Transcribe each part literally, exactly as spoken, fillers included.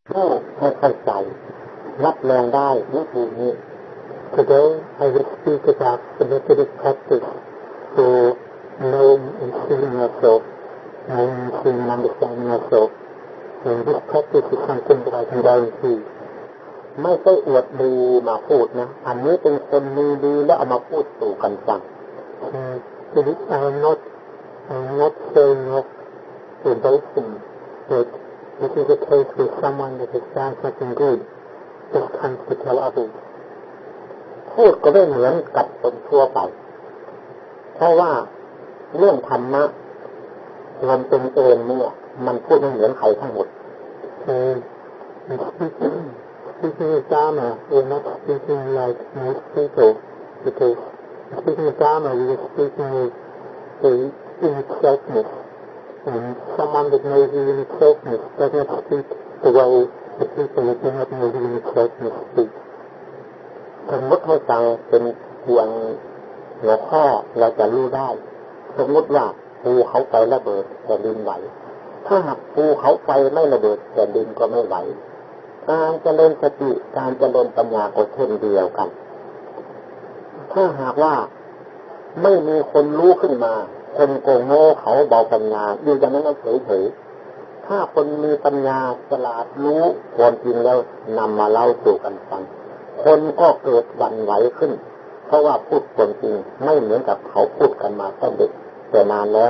ผู้ให้เข้าใจรับรองได้วิธีนี้ Today I will speak about the Methodist practice for knowing and seeing ourselves, knowing and seeing and understanding ourselves. And this practice is something that I can guarantee. ไม่ใช่อวดดีมาพูดนะอันนี้เป็นคนมีดีแล้วเอามาพูดสู่กันฟัง I am not I am not showing off or boasting, but this is a case where someone that has done something good just comes to tell others. พูดก็ไม่เหมือนกับคนทั่วไปเพราะว่าเรื่องธรรมะมันเป็นเองเนี่ยมันพูดไม่เหมือนใครทั้งหมด Speaking of Dharma, we are not speaking like most people, because speaking of Dharma, we are speaking of the in-itselfness, and someone that knows the in-itselfness does not speak the way the people that do not know the in-itselfness speak. สมมติให้ฟังเป็นเพียงหัวข้อเราจะรู้ได้สมมติว่าภูเขาไฟระเบิดแผ่นดินไหวถ้าหากภูเขาไฟไม่ระเบิดแผ่นดินก็ไม่ไหวการเจริญสติการเจริญปัญญาก็เช่นเดียวกันถ้าหากว่าไม่มีคนรู้ขึ้นมาคนโกงโง่เขาเบาปัญญาอยู่อย่างนั้นเฉยๆถ้าคนมีปัญญาฉลาดรู้ความจริงแล้วนำมาเล่าสู่กันฟังคนก็เกิดหวั่นไหวขึ้นเพราะว่าพูดความจริงไม่เหมือนกับเขาพูดกันมาตั้งแต่นานแล้ว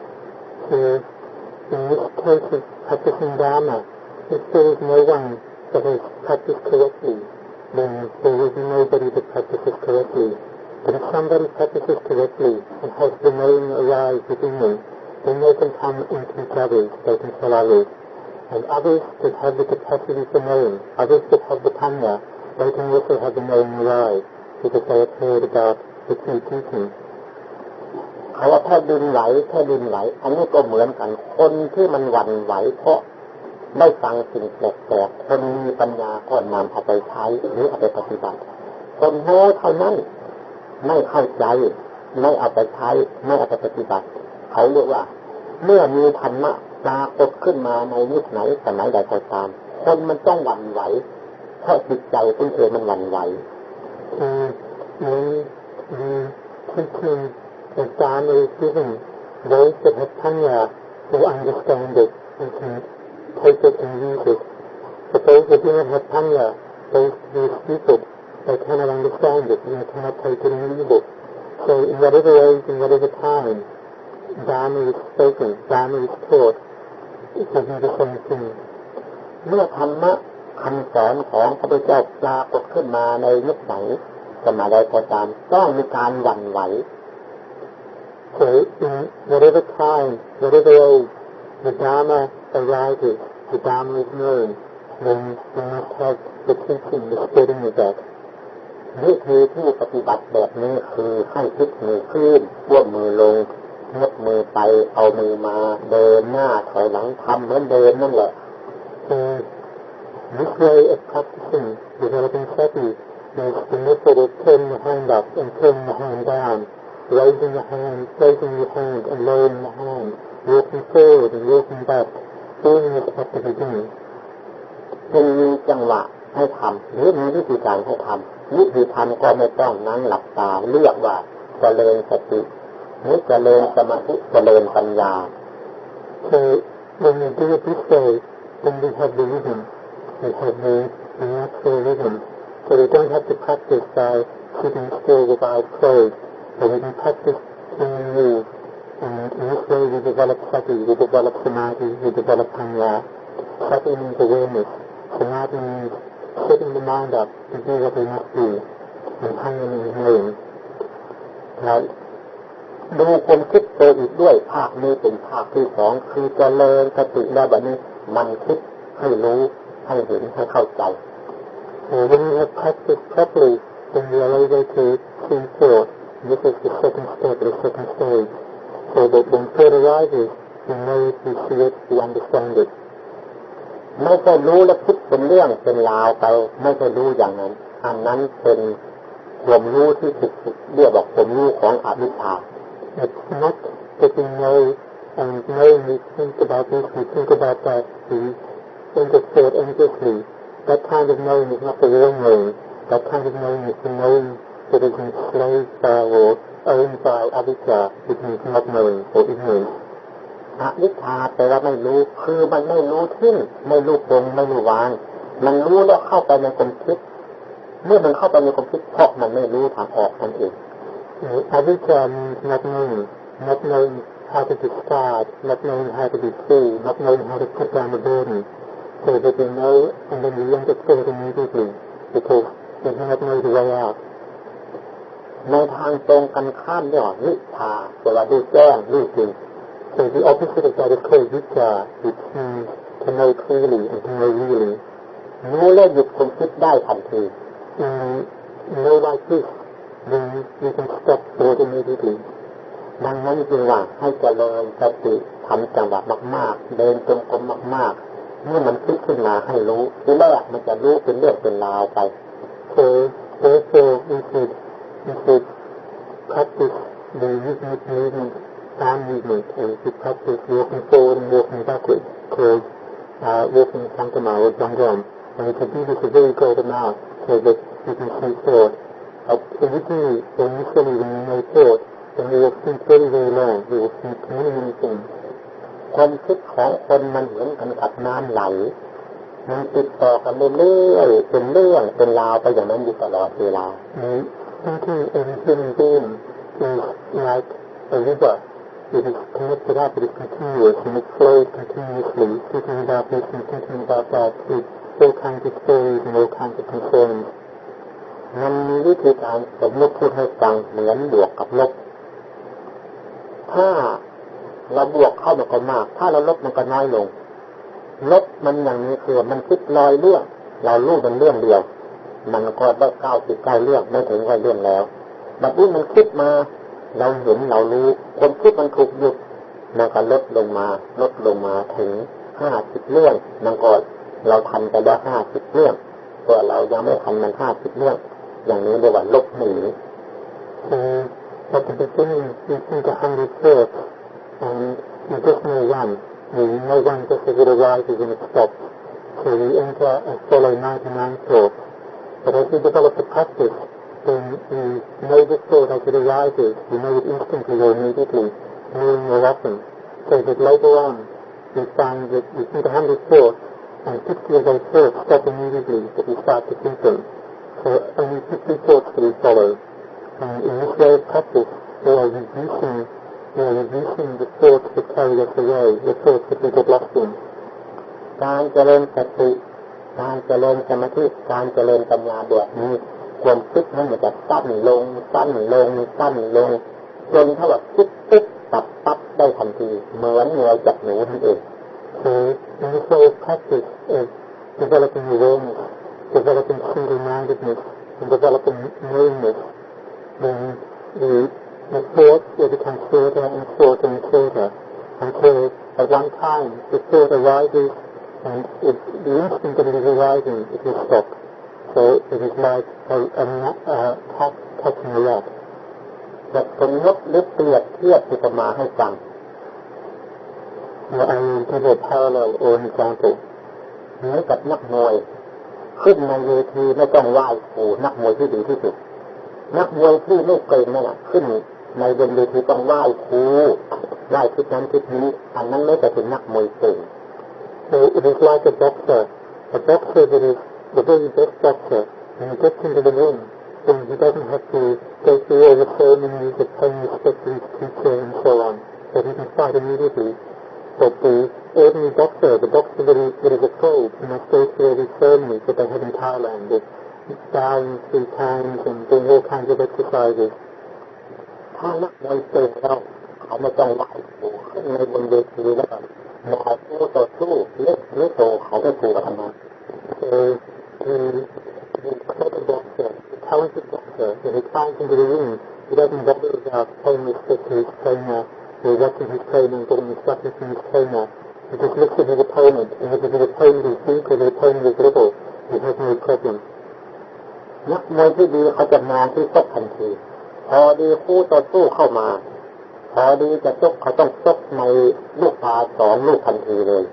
In this case of practicing Dharma, if there is no one that has practiced correctly, then there is nobody that practices correctly. But if somebody practices correctly and has the knowing arise within them, then they can come and teach others, they can tell others. And others that have the capacity for knowing, others that have the panya, they can also have the knowing arise, because they have heard about the true teaching. เขาว่าแค่ดินไหวแค่ดินไหวอันนี้ก็เหมือนกันคนที่มันหวั่นไหวเพราะไม่ฟังสิ่งแปลกๆคนมีปัญญาก็นำเอาไปใช้หรือเอาไปปฏิบัติคนโง่เท่านั้นไม่เข้าใจไม่เอาไปใช้ไม่เอาไปปฏิบัติเขาเรียกว่าเมื่อมีธรรมะปรากฏขึ้นมาในยุคไหนสมัยใดก็ตามคนมันต้องหวั่นไหวเพราะจิตใจตัวเองมันหวั่นไหว The Dharma is given those that have panya who understand it and can take it and use it. But those that do not have panya, those who are stupid, they cannot understand it and they cannot take it and use it. So in whatever age, in whatever time, Dharma is spoken, Dharma is taught, it will be the same thing. เมื่อธรรมะคำสอนของพระพุทธเจ้าปรากฏขึ้นมาในยุคไหนสมัยใดก็ตามต้องมีการหวั่นไหว So in whatever time, whatever age, the Dharma arises, the Dharma is known, then we must have the teaching, the spreading of that. วิธีที่ปฏิบัติแบบนี้คือให้พลิกมือขึ้นยกมือลงยกมือไปเอามือมาเดินหน้าถอยหลังทำเหมือนเดินนั่นแหละ So this way of practicing, developing sati, is the method of turning the hand up and turning the hand down.Raising the hand, raising your hand and lowering the hand, walking forward and walking back, doing this at the beginning. เป็นมีจังหวะให้ทำหรือมีวิธีการให้ทำวิธีทำก็ไม่ต้องนั่งหลับตาเรียกว่าเจริญสติหรือเจริญสมาธิเจริญปัญญา So when we do it this way, then we have the rhythm, we have the, the natural rhythm. So we don't have to practice by sitting still with eyes closed.So we can practice when we move, and in this way we develop sati, we develop samadhi, we develop panya. Sati means awareness, samadhi means setting the mind up to do what we must do, and panya means knowing. ดูคนคิดตัวอีกด้วยภาคนี้เป็นภาคที่สองคือเจริญสติแล้วแบบนี้มันคิดให้รู้ให้เห็นให้เข้าใจ So when we have practiced properly, then we are able to see thought.This is the second step, the second stage. So that when thought arises, we know it, we see it, we understand it. ไม่ใช่รู้และคิดเป็นเรื่องเป็นราวไปไม่ใช่รู้อย่างนั้นอันนั้นเป็นความรู้ที่ผิดเรียกว่าความรู้ของอวิชชา It's not that we know and knowing we think about this, we think about that, we and just fought endlessly. That kind of knowing is not the real knowing. That kind of knowing is the knowing that is enslaved by or owned by avijja, which means not knowing or ignorance. อวิชชาแปลว่าไม่รู้คือมันไม่รู้ทิ้งไม่รู้ปรงไม่รู้วางมันรู้แล้วเข้าไปในความคิดเมื่อมันเข้าไปในความคิดเพราะมันไม่รู้ทางออกนั่นเอง Avijja means not knowing, not knowing how to discard, not knowing how to be free, not knowing how to put down the burden. So that we know and then we understand immediately because we do not know the way out. ในทางตรงกันข้ามเนี่ยวิชาแปลว่ารู้แจ้งรู้จริง So the opposite of that is called vijja, which means to know clearly and to know really. รู้แล้วหยุดความคิดได้ทันที And know like this, then you can stop thought immediately. ดังนั้นจึงว่าให้เจริญสติทำจังหวะมากๆเดินจงกรมมากๆเมื่อมันคิดขึ้นมาให้รู้ทีแรกมันจะรู้เป็นเรื่องเป็นราวไป So therefore we should, we should practice the rhythmic movement, arm movement, and we should practice walking forward and walking backward, called uh, walking sankama or jangam. And we should do this a very great amount so that we can see thought. Uh, originally, or initially when we know thought, then we will think very, very long. We will think many, many things. ความคิดของคนมันเหมือนกันกับน้ำไหลมันติดต่อกันเรื่อยๆเป็นเรื่องเป็นราวไปอย่างนั้นอยู่ตลอดเวลา Thinking of a human being is like a river. It is connected up, it is continuous, and it flows continuously, thinking about this and thinking about that, with all kinds of stories and all kinds of concerns. มันมีวิธีการสมมติพูดให้ฟังเหมือนบวกกับลบถ้าเราบวกเข้ามันก็มากถ้าเราลบมันก็น้อยลงลบมันอย่างนี้คือมันคิดลอยเรื่องเรารู้เป็นเรื่องเดียวมันก็ได้เก้าสิบเก้าเรื่องไม่ถึงร้อยเรื่องแล้วบัดนี้มันคิดมาเราเห็นเรารู้คนคิดมันถูกหยุดมันก็ลดลงมาลดลงมาถึงห้าสิบเรื่องมันก็เราทันไปได้ห้าสิบเรื่องตัวเรายังไม่ทันมันห้าสิบเรื่องอย่างนี้เรียกว่าลบหนี At the beginning we think a hundred thoughts and we just know one. We know one just as it arises and it stops. So we enter and follow ninety-nine thoughts. But as we develop the practice, then we know the thought as it arises. We know it instantly or immediately, more and more often. So that later on we find that we think a hundred thoughts and fifty of those thoughts stop immediately that we start to think them. So only fifty thoughts that we follow. And in this way of practice, we are reducing, we are reducing the thoughts that carry us away, the thoughts that we get lost in. การเจริญสติการเจริญสมาธิการเจริญปัญญาแบบนี้ความคิดนั้นมันจะสั้นลงสั้นลงสั้นลงจนถ้าว่าคิดปุ๊บตัดปั๊บได้ทันทีเหมือนเงยจับหนูนั่นเอง So in this way of practice of developing awareness, developing single-mindedness, and developing knowingness, then the, the thoughts will become shorter and shorter and shorter until at one time the thought arises and it, the instant that it is arising it will stop. So it is like a, a, a cat catching a rat. จะผมยกหรือเปรียบเทียบอุปมาให้ฟัง Now I will give a parallel or an example. เหมือนกับนักมวยขึ้นในเวทีไม่ต้องไหว้ครูนักมวยที่ดีที่สุดนักมวยที่ไม่เก่งนั่นแหละขึ้นในบนเวทีต้องไหว้ครูไหว้ทิศนั้นทิศนี้อันนั้นไม่ใช่เป็นนักมวยเก่ง So it is like a boxer, a boxer that is the very best boxer. When he gets into the ring, then he doesn't have to go through all the ceremonies of paying respect to his teacher and so on, so he can fight immediately. But the ordinary boxer, the boxer that is, that is afraid, he must go through all these ceremonies that they have in Thailand, with bowing three times and doing all kinds of exercises. ถ้านักมวยเก่งแล้วเขาไม่ต้องไหว้ครูขึ้นในบนเวทีแล้วก็หมอผู้ต่อสู้เล็กหรือโตเขาไม่ครูกับทำไม So the, the clever boxer, the talented boxer, when he climbs into the ring, he doesn't bother about paying respect to his trainer or watching his trainer and getting instructions from his trainer. He just looks at his opponent, and if his opponent is weak or the opponent is little, he has no problem. นักมวยที่ดีเขาจะมองที่ซกทันทีพอดีคู่ต่อสู้เข้ามาพอดีจะซกเขาต้องซกในลูกตาสองลูกทันทีเลย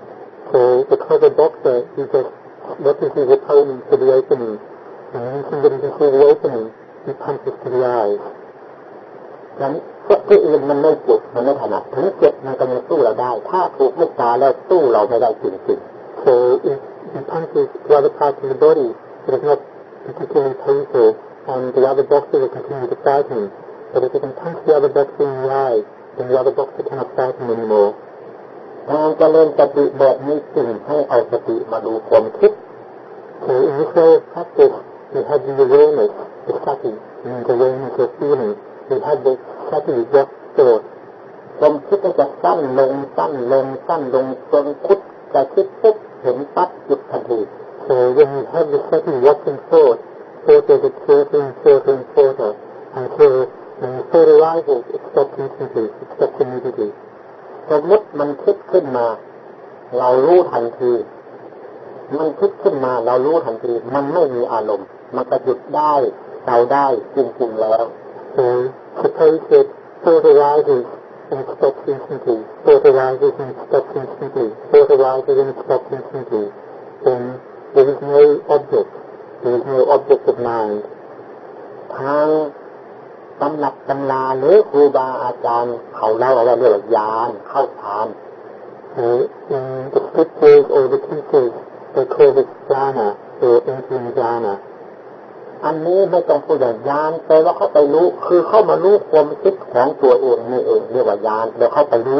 So the clever boxer, he just watches his opponent to the opening, and when somebody can see the opening, he punches to the eyes. นั้นพวกที่อื่นมันไม่เจ็บมันไม่ถนัดถึงเจ็บมันก็ยังสู้เราได้ถ้าถูกลูกตาแล้วสู้เราไม่ได้จริงๆ So if he punches the other parts of the body, it is not particularly painful, and the other boxer will continue to fight him. But if he can punch the other boxer in the eye, then the other boxer cannot fight him anymore. การเจริญสติแบบนี้จึงให้เอาสติมาดูความคิด So in this way of practice, we have the awareness, the sati, and the awareness of feeling. We have the sati, just thought. ความคิดก็จะสั้นลงสั้นลงสั้นลงจนคิดจะคิดปุ๊บเห็นปั๊บหยุดทันที So when you have the sati watching thought, thought does it shorter and shorter and shorter, until when the thought arises, it stops instantly, it stops immediately. สมมติมันคิดขึ้นมาเรารู้ทันทีมันคิดขึ้นมาเรารู้ทันทีมันไม่มีอารมณ์มันก็หยุดได้เราได้จริงๆแล้ว So suppose that thought arises and it stops instantly, thought arises and it stops instantly, thought arises and it stops instantly, then there is no object, there is no object of mind. ทางตำหนักตำราหรือครูบาอาจารย์เขาเล่าเอาไว้เรื่องญาณเข้าฌาน In the scriptures or the teachers, they call it jhana or entering jhana. อันนี้ไม่ต้องพูดอย่างญาณแปลว่าเขาไปรู้คือเข้ามารู้ความคิดของตัวเองนี่เองเรียกว่าญาณแล้วเข้าไปรู้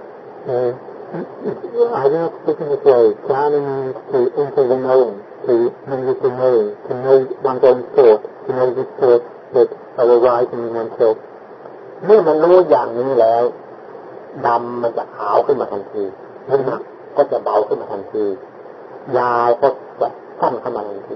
I do not speak in this way. Jhana means to enter the knowing, to know the knowing, to know one's own thought, to know the thoughts that are arising in oneself. เมื่อมันรู้อย่างนี้แล้วดำมันจะขาวขึ้นมาทันทีน้ำหนักก็จะเบาขึ้นมาทันทียาวก็จะสั้นขึ้นมาทันที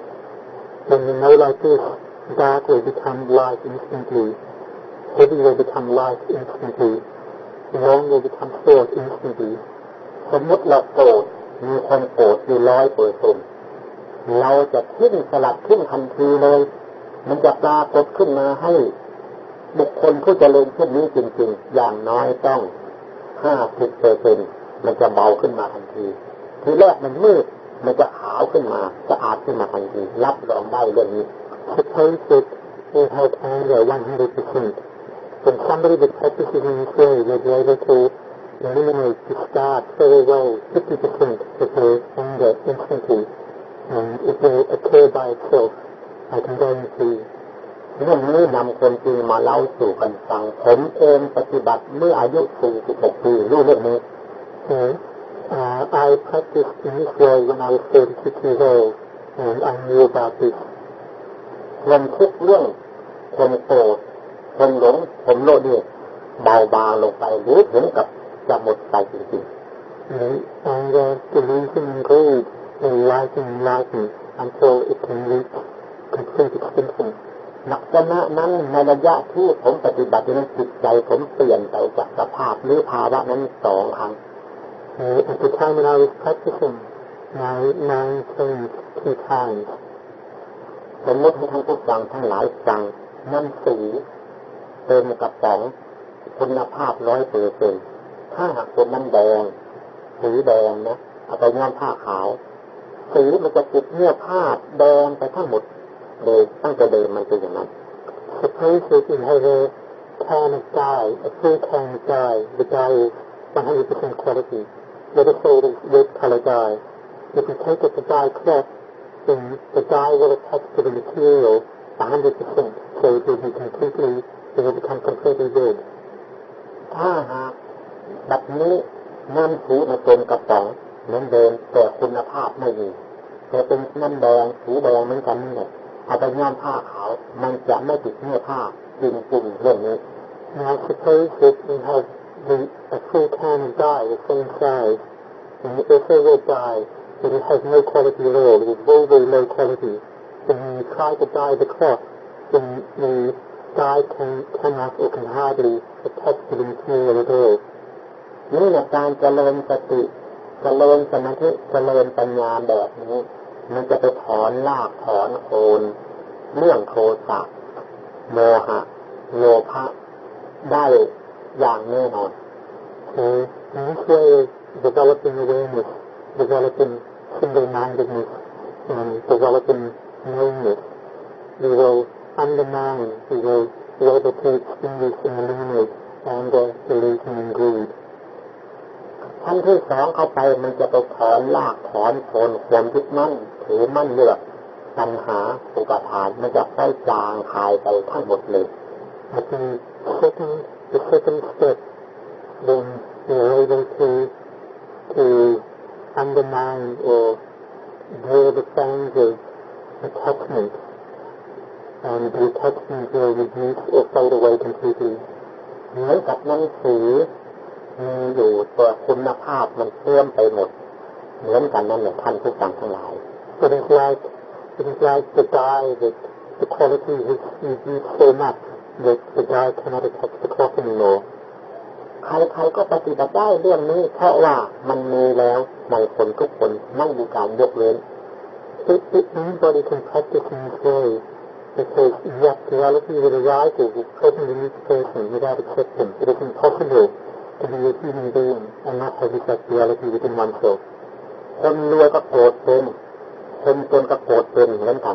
When you know like this, dark will become light instantly, heavy will become light instantly, long will become short instantly. สมมติเราโกรธมีคนโกรธอยู่ร้อยเปอร์เซ็นต์เราจะทิ้งสลัดทิ้งทันทีเลยมันจะปรากฏขึ้นมาให้บุคคลผู้เจริญเช่นนี้จริงๆอย่างน้อยต้องห้าสิบเปอร์เซ็นต์มันจะเบาขึ้นมาทันทีทีแรกมันมืดมันจะขาวขึ้นมาสะอาดขึ้นมาทันทีรับรองได้เรื่องนี้ Suppose that you have anger one hundred percent. Then somebody that practices in this way will be able to eliminate, discard, throw away fifty percent of their anger instantly, and it will occur by itself. I can guarantee. เรื่องนี้นำคนจริงมาเล่าสู่กันฟังผมเองปฏิบัติเมื่ออายุสี่สิบหกปีรู้เรื่องนี้ So, uh, I practiced in this way when I was thirty-six years old, and I knew about this. ความทุกข์เรื่องความโกรธความหลงความโลภเนี่ยเบาบางลงไปหรือถึงกับจะหมดไปจริงๆ Anger, delusion, and greed will lighten and lighten until it can reach complete extinction. ลักษณะนั้นในระยะที่ผมปฏิบัตินั้นจิตใจผมเปลี่ยนไปจากสภาพหรือภาวะนั้นสองครั้ง Uh, at the time when I was practicing, my mind changed two times. สมมติให้ท่านผู้ฟังทั้งหลายฟังน้ำสีเต็มกระป๋องคุณภาพร้อยเปอร์เซ็นต์ถ้าหากเป็นน้ำแดงสีแดงนะเอาไปย้อมผ้าขาวสีมันจะติดเนื้อผ้าแดงไปทั้งหมดเลยตั้งแต่เดิมมันเป็นอย่างนั้น Suppose that you have a can of dye, a full can of dye. The dye is one hundred percent quality. Let us say it is red color dye. If you take it to dye cloth, then the dye will attach to the material one hundred percent. So it will be completely, it will become completely red. ถ้าหากแบบนี้น้ำสีมาเต็มกระป๋องเหมือนเดิมแต่คุณภาพไม่มีแต่เป็นน้ำแดงสีแดงเหมือนกันนี่เอาไปย้อมผ้าขาวมันจะไม่ติดเนื้อผ้าจริงๆเรื่องนี้ Now suppose that you have the, a full can of dye, the same size, and it's a red dye, but it has no quality at all. It is very, very low quality. When you try to dye the cloth, then the dye can, cannot or can hardly attach to the material at all. นี่แหละการเจริญสติเจริญสมาธิเจริญปัญญาแบบนี้มันจะไปถอนรากถอนโคนเรื่องโทสะโมหะโลภะได้อย่างแน่นอน So in this way of developing awareness developing single-mindedness and developing knowingness, we will undermine, we will be able to extinguish and eliminate anger, delusion, and greed. ขั้นที่สองเข้าไปมันจะไปถอนรากถอนโคนความยึดมั่นถือมั่นเลือกปัญหาอุปทานมันจะค่อยจางคายไปทั้งหมดเลย At the second, the second step, then we are able to to undermine or draw the fangs of attachment, and the attachment will reduce or fade away completely. เหมือนกับหนังสือมีอยู่ตัวคุณภาพมันเสื่อมไปหมดเหมือนกันนั่นแหละท่านผู้ฟังทั้งหลาย It is like it is like the dye that the quality has reduced so much that the dye cannot attach the cloth anymore. ใครๆก็ปฏิบัติได้เรื่องนี้เพราะว่ามันมีแล้วในคนทุกคนไม่มีการยกเว้น If, if anybody can practice in this way, because the actuality that arises is present in each person without exception. It is impossible to be a human being and not have this actuality within oneself. คนรวยก็โกรธเป็นคนจนก็โกรธเป็นเหมือนกัน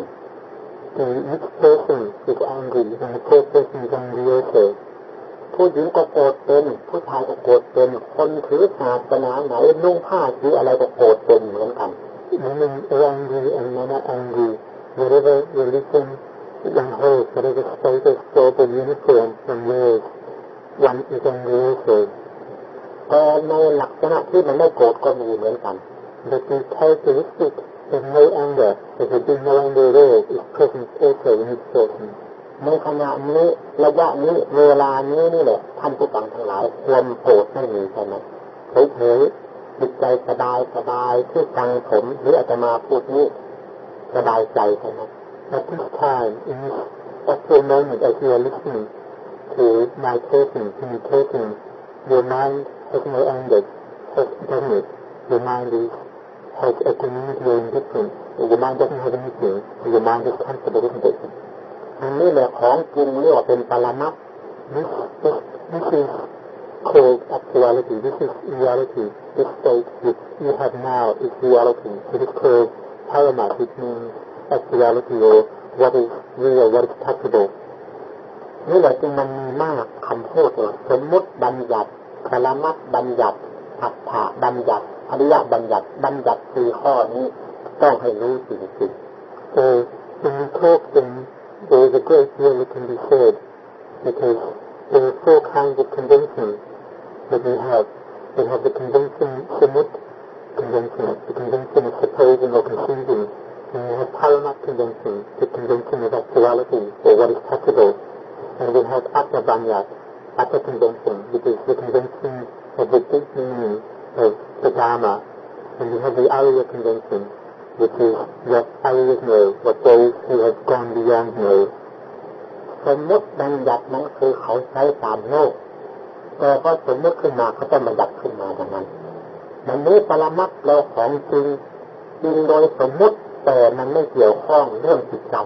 The rich person is angry and the poor person is angry also. ผู้หญิงก็โกรธเป็นผู้ชายก็โกรธเป็นคนถือศาสนาไหนนุ่งผ้าถืออะไรก็โกรธเป็นเหมือนกัน Women are angry and men are angry. Whatever religion one holds, whatever status, job or uniform one wears, one is angry also. แต่ในลักษณะที่มันไม่โกรธก็มีเหมือนกัน But the characteristic of no anger, of there being no anger at all, is present also in each person. ในขณะนี้ระยะนี้เวลานี้นี่แหละท่านผู้ฟังทั้งหลายความโกรธไม่มีใช่ไหมเฉยๆจิตใจสบายสบายที่ฟังผมหรืออาตมาพูดนี้สบายใจใช่ไหม At this time, in this actual moment, as you are listening to my talking, to me talking, your mind has no anger, has, doesn't it? Your mind is, has equanimity or indifference. Your mind doesn't have anything. Your mind is comfortable, isn't it? อันนี้แหละของจริงเรียกว่าเป็นปรมัตถ์ This, this, this is called actuality. This is reality. This state which you have now is reality. It is called paramat, which means actuality or what is real, what is touchable. นี่แหละจึงมันมีมากคำพูดว่าสมมุติบัญญัติปรมัตถ์บัญญัติอัฏฐบัญญัติอริยบัญญัติบัญญัติสี่ข้อนี้ต้องให้รู้จริงๆ So when we talk, then there is a great deal that can be said, because there are four kinds of conventions that we have. We have the convention, Samut convention, the convention of supposing or conceiving, and we have Paramat convention, the convention of actuality or what is touchable, and we have Atta Banyat, Atta convention, which is the convention of the deep meaning of the Dharma, and we have the Arya convention, which is what Aryas know, what those who have gone beyond know. สมมติบัญญัตินั้นคือเขาใช้ตามโลกแต่ก็สมมติขึ้นมาเขาจะบัญญัติขึ้นมาอย่างนั้นมันนี้ปรมัตถ์เราของจริงจริงโดยสมมติแต่มันไม่เกี่ยวข้องเรื่องจิตใจ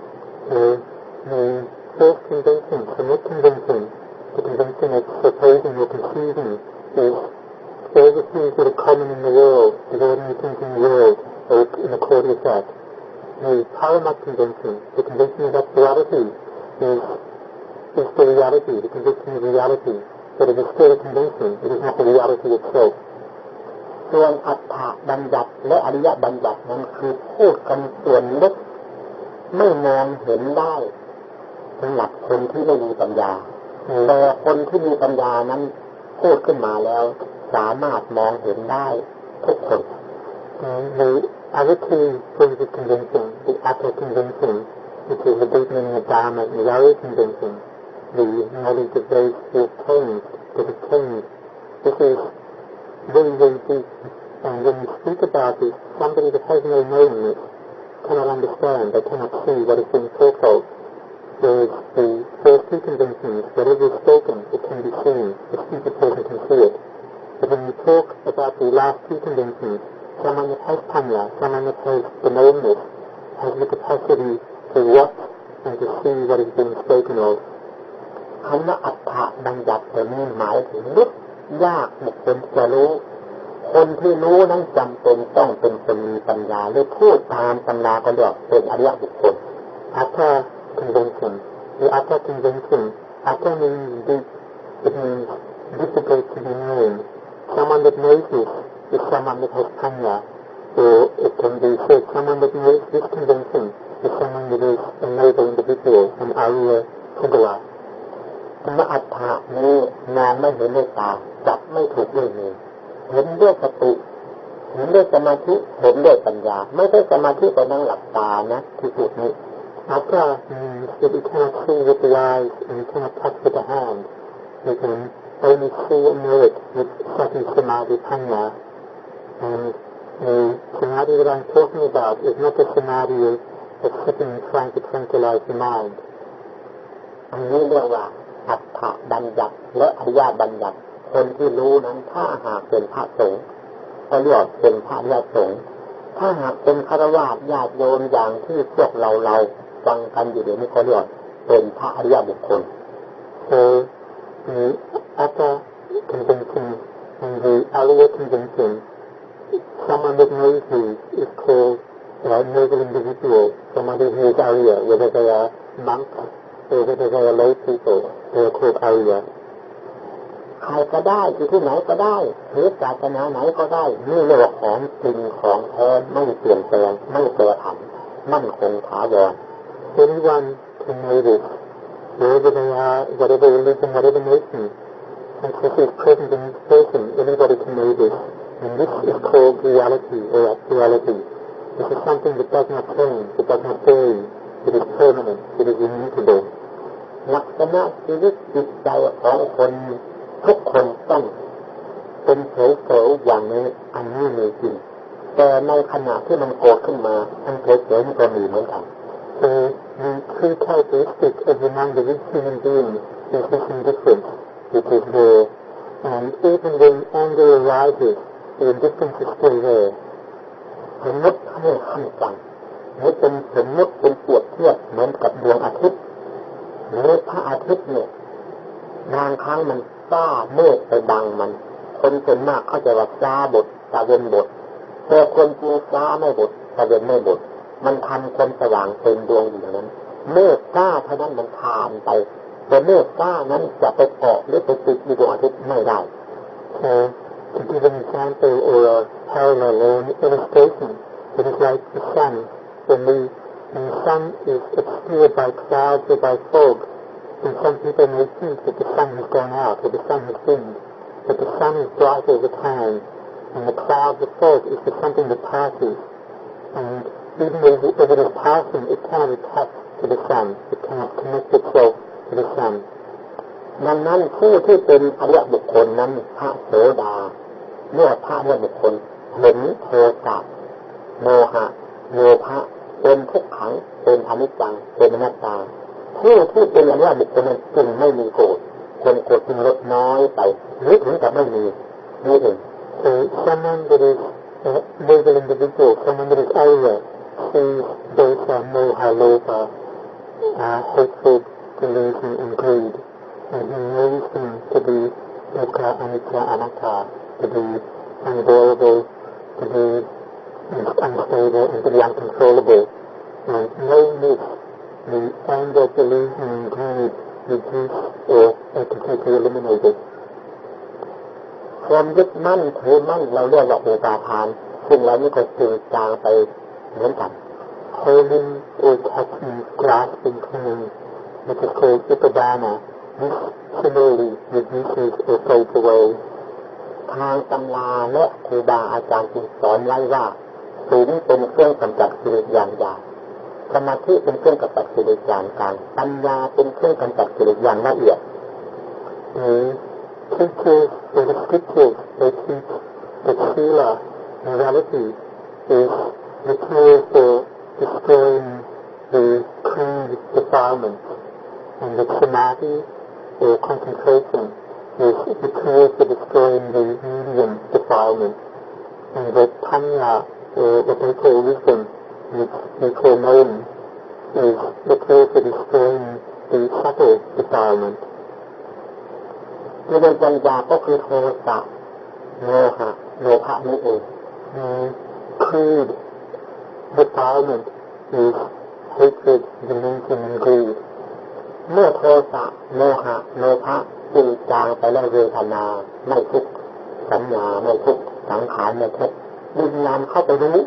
So the fourth convention, Samut convention, the convention of supposing or conceiving, is all the things that are common in the world, the ordinary things in the world, are in accord with that. The Paramat convention, the convention of actuality, is, is the reality, the convention of reality, but it is still a convention, it is not the reality itself. ส่วนอัฏฐบัญญัติและอริยบัญญัตินั้นคือพูดกันส่วนเล็กไม่มองเห็นได้สำหรับคนที่ไม่มีปัญญาแต่คนที่มีปัญญานั้นพูดขึ้นมาแล้วสามารถมองเห็นได้ทุกคน The other two forms of convention, the Atta convention, which is the deep meaning of Dharma, and the Arya convention, the knowledge of those who have changed, that have changed. This is very, very deep. And when you speak about this, somebody that has no knowingness cannot understand, they cannot see what is being talked of. Whereas the first two conventions, whatever is spoken, it can be seen, the stupid person can see it. But when you talk about the last two conventions, someone that has panya, someone that has the knowingness, has the capacity to watch and to see what is being spoken of. คำว่าอัฏฐบัญญัติตัวนี้หมายถึงลึกยากบุคคลจะรู้คคนที่รู้นั้นจำเป็นต้องเป็นคนมีปัญญาหรือพูดตามตำราก็เรียกเป็นอริยบุคคล After convincing, the after convincing, after meaning deep, it means difficult to be known. Someone that knows this is someone that has panya, or it can be said someone that knows this convincing is someone that is a noble individual, an Arya Sugala. ธรรมอัฏฐะนี้งานไม่เห็นด้วยตาจับไม่ถูกด้วยมือเห็นด้วยสติเห็นด้วยสมาธิเห็นด้วยปัญญาไม่ใช่สมาธิไปนั่งหลับตานะที่สุดนี้ After means that you cannot see with the eyes and you cannot touch with the hand. You can only see and know it with sati samadhi panya. And the samadhi that I'm talking about is not the samadhi of sitting and trying to tranquilize the mind. อันนี้เรียกว่าอัฏฐบัญญัติและอริยบัญญัติคนที่รู้นั้นถ้าหากเป็นพระสงฆ์ก็เรียกเป็นพระอริยสงฆ์ถ้าหากเป็นฆราวาสญาติโยมอย่างที่พวกเราเราฟังกันอยู่เดี๋ยวนี้เขาเรียกเป็นพระอริยบุคคล So the after convincing and the Arya convincing, someone that knows these is called a noble individual. Somebody who is Arya, whether they are monks or whether they are lay people, they are called Arya. ใครก็ได้อยู่ที่ไหนก็ได้หรือศาสนาไหนก็ได้นี่เรียกว่าของจริงของแท้ไม่เปลี่ยนแปลงไม่แปรผันมั่นคงถาวร Anyone can know this, wherever they are, whatever religion, whatever nation, and this is present in each person, anybody can know this. And this is called reality or actuality. This is something that does not change, it does not vary, it is permanent, it is immutable. ลักษณะชีวิตจิตใจของคนทุกคนต้องเป็นเผยๆอย่างนี้อันนี้มีจริงแต่ในขณะที่มันโกรธขึ้นมาทั้งเผยๆมันก็มีเหมือนกัน So the true characteristic of among the rich human beings is this indifference, which is there. And even when anger arises, the indifference is still there. สมมติให้ขั้นจังนี่เป็นสมมติเป็นเปรียบเทียบเหมือนกับดวงอาทิตย์หรือพระอาทิตย์เนี่ยบางครั้งมันฟ้าเมฆไปบังมันคนส่วนมากเข้าใจว่าฟ้าบดตะเวนบดแต่คนจริงฟ้าไม่บดตะเวนไม่บดมันทำคนสว่างเต็มดวงอยู่อย่างนั้นเมฆฟ้าเท่านั้นมันผ่านไปแต่เมฆฟ้านั้นจะไปเกาะหรือไปติดในดวงอาทิตย์ไม่ได้ So to give an example or a parallel or an illustration, it is like the sun. When the, when the sun is obscured by clouds or by fog, then some people may think that the sun has gone out or the sun has dimmed, but the sun is bright all the time, and the cloud, the fog, is just something that passes. And even if it is passing, it cannot attach to the sun. It cannot connect itself to the sun. ดังนั้นผู้ที่เป็นอริยบุคคลนั้นพระโสดาเมื่อพระอริยบุคคลเห็นโทสะโมหะโลภะเป็นทุกขังเป็นอนิจจังเป็นอนัตตาผู้ที่เป็นอริยบุคคลนั้นจึงไม่มีโกรธคนโกรธจึงลดน้อยไปหรือถึงกับไม่มีนี่เอง So someone that is a noble individual, someone that is Arya, sees dosa, moha, lopa, uh, hatred, delusion and greed, and he knows them to be dukkha, anicca, anatta, to be unbearable, to be unstable, and to be uncontrollable. And knowing this, the anger, delusion and greed reduce or are completely eliminated. ความยึดมั่นถือมั่นเราเรียกว่าอุปาทานซึ่งเรานี่ก็จืดจางไปเหมือนกัน Holding or touching, grasping, clinging, which is called upadana, this similarly reduces or fades away. ทางตำราและครูบาอาจารย์จึงสอนไว้ว่าศีลเป็นเครื่องกำจัดกิเลสอย่างหยาบสมาธิเป็นเครื่องกำจัดกิเลสอย่างกลางปัญญาเป็นเครื่องกำจัดกิเลสอย่างละเอียด The teachers or the scriptures they teach that sila, morality, is the tool for destroying the crude defilements, and that samadhi or concentration is the tool for destroying the medium defilements, and that panya or what they call wisdom, which we call knowing, is the tool for destroying the subtle defilement. ในปัญญาก็คือโทสะโมหะโลภะนี่เอง The creed defilement is hatred, delusion, and greed. เมื่อโทสะโมหะโลภะจืดจางไปแล้วเวทนาไม่ทุกข์สัญญาไม่ทุกข์สังขารไม่ทุกข์วิญญาณเข้าไปรู้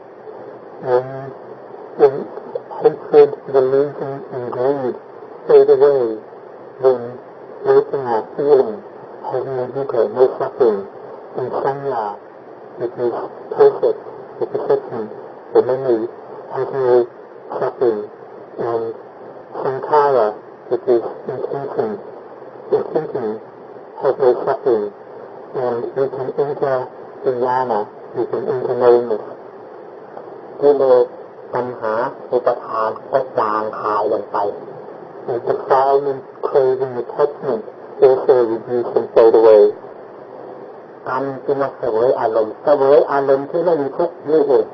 When when hatred, delusion, and greed fade away, then Vedana, feeling, has no dukkha, no suffering, and sanya, which is perfect, the perception, the memory, has no suffering, and sankhara, which is intention, the thinking, has no suffering, and we can enter jnana, we can enter knowingness. กิเลสตัณหาอุปทานก็จางคายลงไป And defilement, craving, attachment also reduce and fade away. การจึงมาเสวยอารมณ์เสวยอารมณ์ที่ไม่มีทุกข์นี่เอง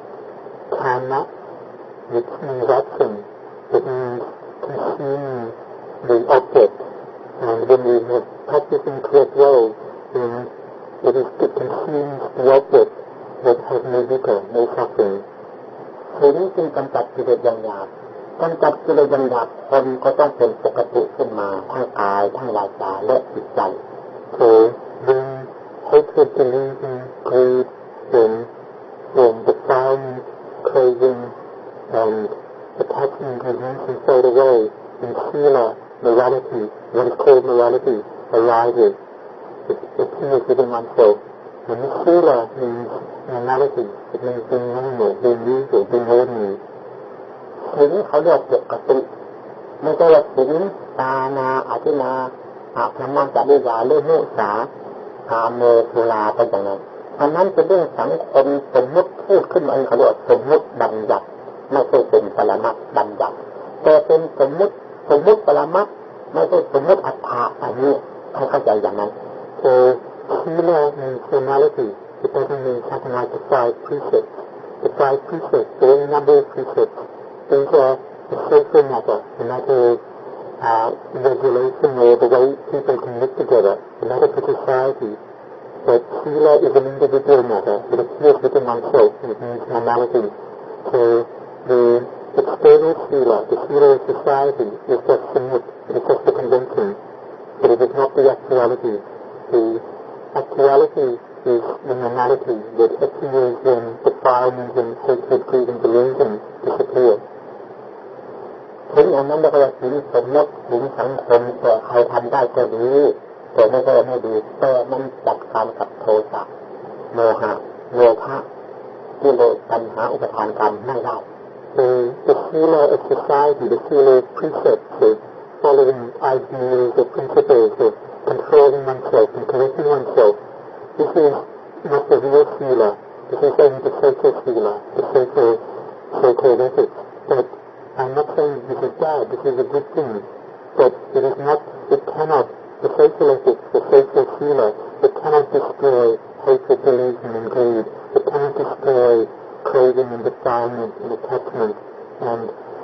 Karma, which means action, it means consuming the object. And when we have practiced in correct way, then it is it consumes the object that has no dukkha, no suffering. ทีนี้จึงกำจัดกิเลสอย่างหยาบกำจัดกิเลสอย่างหยาบคนก็ต้องเป็นปกติขึ้นมาทั้งกายทั้งวาจาและจิตใจ So then hatred, delusion, greed, then then defilement, craving, and attachment, delusion fade away, and sila, morality, what is called morality, arises. It appears within oneself. And this sila means normality. It means being normal, being usual, being ordinary. ทีนี้เขาเรียกปกติไม่ใช่ว่าศีลตานาอธินาอาพรมจริยาหรือมุสากาเมสุราไปอย่างนั้นอันนั้นเป็นเรื่องสังคมสมมติพูดขึ้นมาเขาเรียกสมมติบัญญัติไม่ใช่เป็นปรมัตถ์บัญญัติแต่เป็นสมมติสมมติปรมัตถ์ไม่ใช่สมมติอัตถะอันนี้ให้เข้าใจอย่างนั้น So sila means formality. It doesn't mean something like the five precepts. The five precepts, there are a number of precepts. These are the social matter, the matter of uh, regulation or the way people can live together, the matter for society. But sila is an individual matter. It appears within oneself. It means normality. So the external sila, the sila of society, is just samut. It is just a convention. But it is not the actuality. The actuality is the normality that appears when defilement and hatred, greed, and delusion disappear. ถึงอันนั้นเราก็จะถึงสมมติถึงสังคมแต่ใครทำได้ก็ดีแต่ไม่ได้ไม่ดีแต่มันจัดการกับโทสะโมหะโลภะกิเลสตัณหาอุปทานกรรมไม่ได้ The the sila of society, the sila of precepts, of following ideals or principles of controlling oneself and correcting oneself. This is not the real sila. This is only the social sila, the social so-called ethics. But I'm not saying this is bad. This is a good thing. But it is not. It cannot. The social ethics, the social sila, it cannot destroy hatred, delusion, and greed. It cannot destroy craving and defilement and attachment and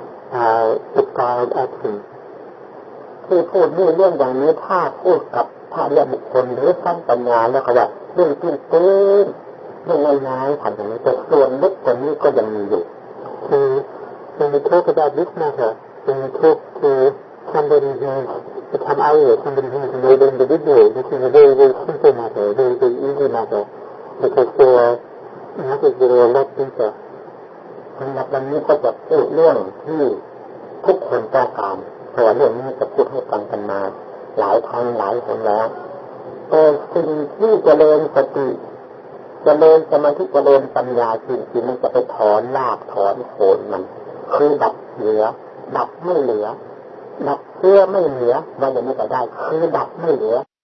uh, defiled action. ที่พูดนี่เรื่องอย่างนี้ถ้าพูดกับพระเรียบุคคลหรือท่านปัญญาแล้วก็ว่าเรื่องตื้นตื้นเรื่องง่ายๆผ่านอย่างนี้แต่ส่วนลึกกว่านี้ก็ยังมีอยู่ So when we talk about this matter, when we talk to somebody who has become Arya, somebody who is a noble individual, this is a very, very simple matter, a very, very easy matter, because there are matters that are a lot deeper. สำหรับวันนี้ก็จะพูดเรื่องที่ทุกคนต้องการเพราะว่าเรื่องนี้จะพูดให้ฟังกันมาหลายครั้งหลายหนแล้วแต่สิ่งที่เจริญสติเจริญสมาธิเจริญปัญญาจริงๆมันจะไปถอนรากถอนโคนมันคือดับเหลือดับไม่เหลือดับเสื้อไม่เหลือว่าอย่างนี้ก็ได้คือดับไม่เหลือ